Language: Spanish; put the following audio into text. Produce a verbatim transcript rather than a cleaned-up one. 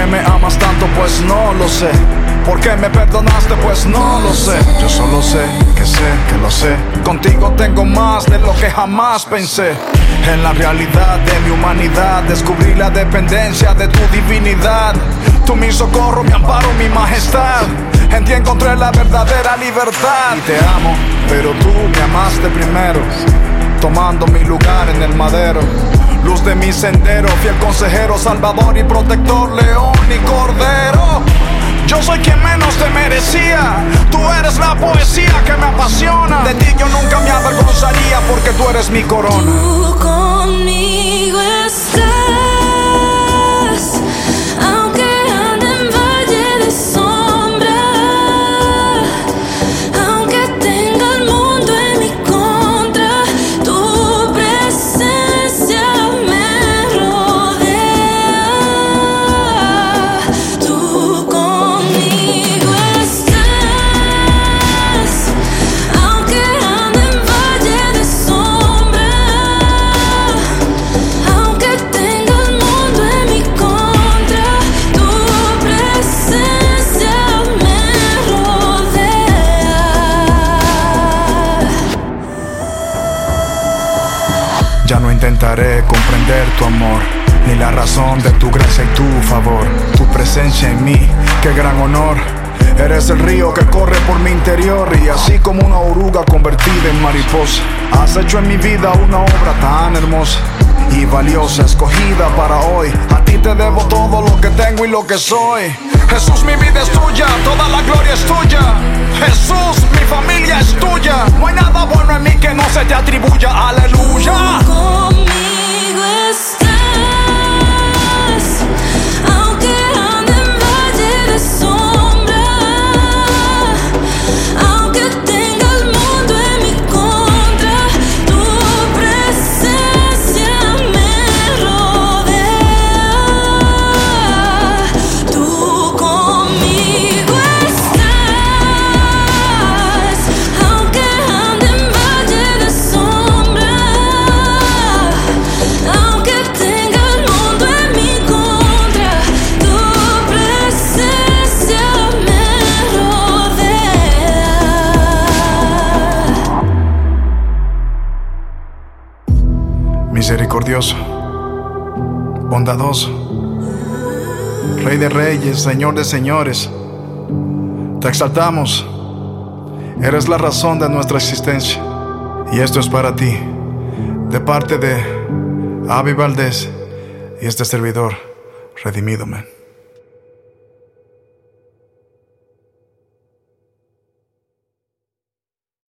qué me amas tanto? Pues no lo sé. ¿Por qué me perdonaste? Pues no lo sé. Yo solo sé que sé que lo sé. Contigo tengo más de lo que jamás pensé. En la realidad de mi humanidad descubrí la dependencia de tu divinidad. Tú mi socorro, mi amparo, mi majestad. En ti encontré la verdadera libertad. Y te amo, pero tú me amaste primero, tomando mi lugar en el madero. Luz de mi sendero, fiel consejero, salvador y protector, león y cordero. Yo soy quien menos te merecía. Tú eres la poesía que me apasiona. De ti yo nunca me avergonzaría, porque tú eres mi corona. Tú conmigo estás, aunque ande en valle de sombra, aunque tenga el mundo en mi contra, tu presencia me rodea. Tú conmigo estás, aunque ande en valle de sombra, aunque tenga el mundo en mi contra, tu presencia me rodea. Ya no intentaré comprender tu amor, ni la razón de tu gracia y tu favor. Tu presencia en mí, qué gran honor. Eres el río que corre por mi interior, y así como una oruga convertida en mariposa, has hecho en mi vida una obra tan hermosa y valiosa, escogida para hoy. A ti te debo todo lo que tengo y lo que soy. Jesús, mi vida es tuya, toda la gloria es tuya. Jesús, mi familia es tuya. No hay nada bueno en mí que no se te atribuya. Aleluya. Conmigo estás, aunque ande en valle de sombra, aunque tenga el mundo en mi contra, tu presencia me rodea. Tú conmigo estás, aunque ande en valle de sombra, aunque tenga el mundo en mi contra, tu presencia me rodea. Misericordioso, bondadoso, Rey de reyes, Señor de señores, te exaltamos. Eres la razón de nuestra existencia, y esto es para ti, de parte de Avi Valdés y este servidor redimido, man.